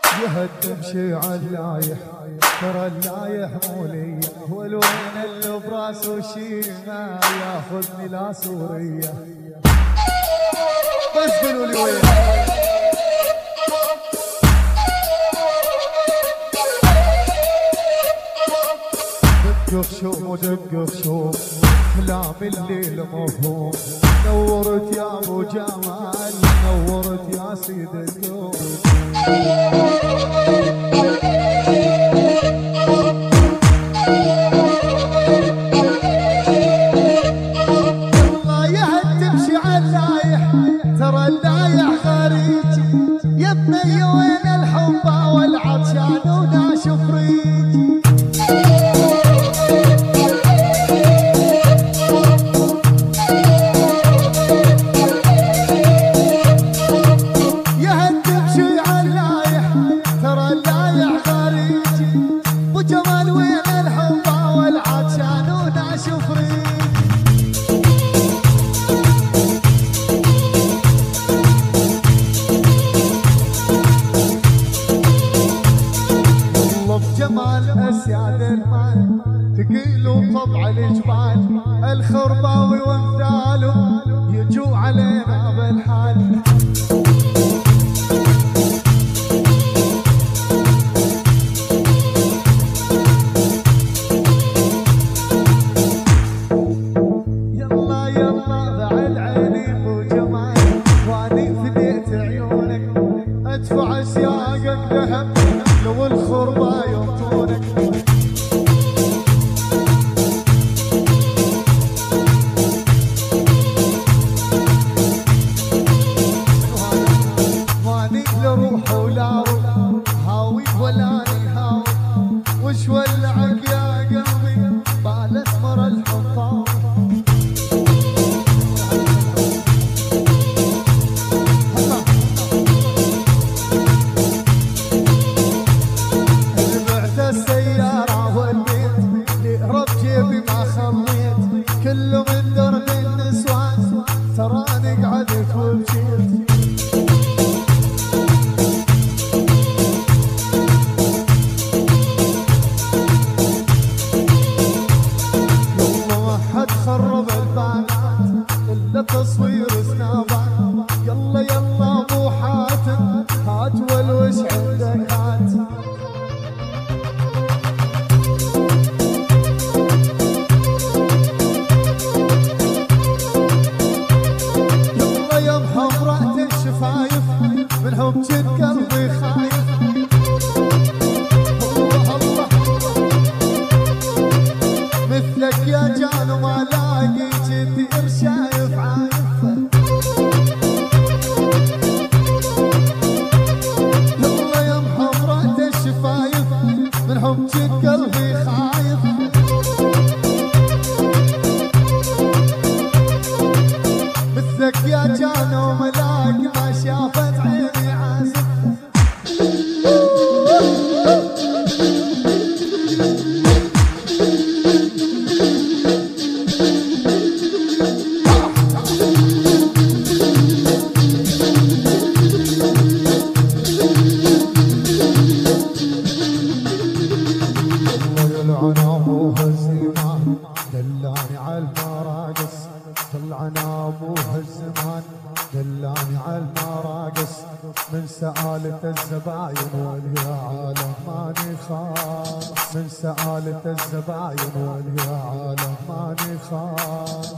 جهد تمشي عاللايح ترى اللايح مولية والوين اللي براسه شيمة ياخذني لا سورية بس قولوا لي وين دق خشوم ودق خشوم كلام الليل مفهوم نورت يا ابو جمال نورت يا سيد الكون اللايح تمشي عاللايح ترى اللايح خارجي يا بني وين الحب والعطشان وناشف ريجي اسياد المال ثقيل طبع الجبال الخرباوي وامثاله يجوا علينا بالحال يلا يلا ضع العينين وجمال واني فديت عيونك ادفع سياقك ذهب لو الخربا ينطونك ماني لروح ولا روح هاوي ولاني هاوي وش ولعك يا قلبي بالاسمر الحطام السيارة والبيت لأهرب جيبي ما خليت كله من درب النسوان تراني قعدت وبجيت يلا ما حد خرب البانات إلا تصوير سنابات يلا يلا أبو حاتم هات والوش عندك هات من حب جد قلبي خايف الله الله مثلك يا جان وما لاقي كثير شايف عايف يلا يا محمرة الشفايف من حب جد قلبي خايف مثلك يا جان وما لاقي ما شافت عيني عازف الله يلعن ابوها الزمان دلاني على المراقص طلعن ابوها الزمان دلاني على المراقص من سآلة الزباين واليا عالم ماني خاف من سآلة الزباين واليا عالم ماني خاف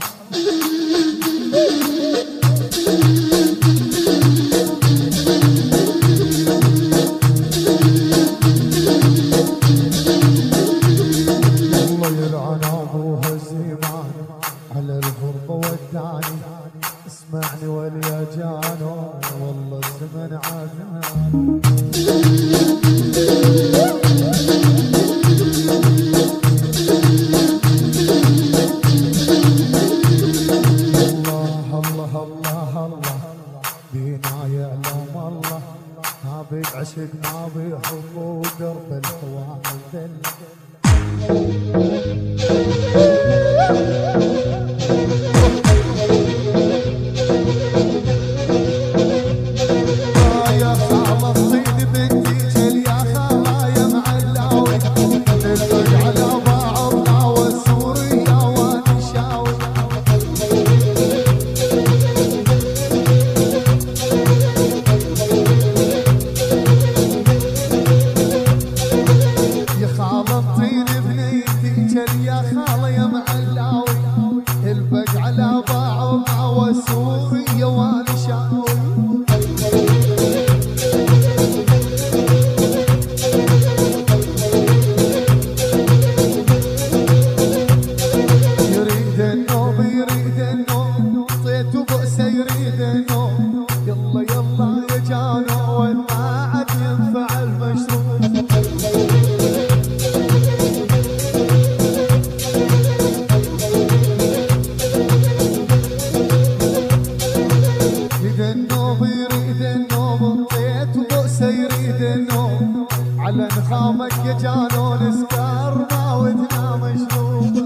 الله يلعن ابوها الزمان على الغربة وداني اسمعني واليا جانو والله الزمن عادان الله الله الله الله بينا يعلم الله ما بيعشق ما بيحب ودرب الحوار ذل يا صعب الصيد بنتي يزيد النوم على نخامك يا جانون سكر ما ودنا مشروب.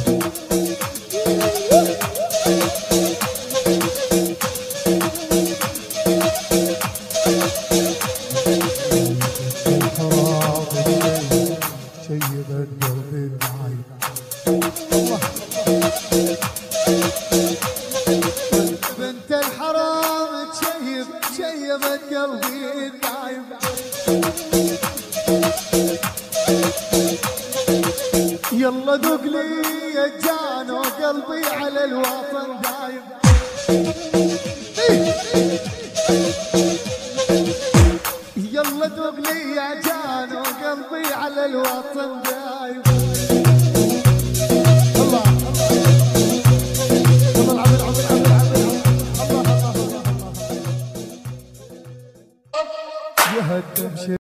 شيبت قلبي النايم بنت الحرام شيبت قلبي النايم. يلا ذوق لي يا جانو قلبي على الوطن دايم. يلا ذوق لي يا جانو قلبي على الوطن دايم. الله الله العبد الله الله الله يهدم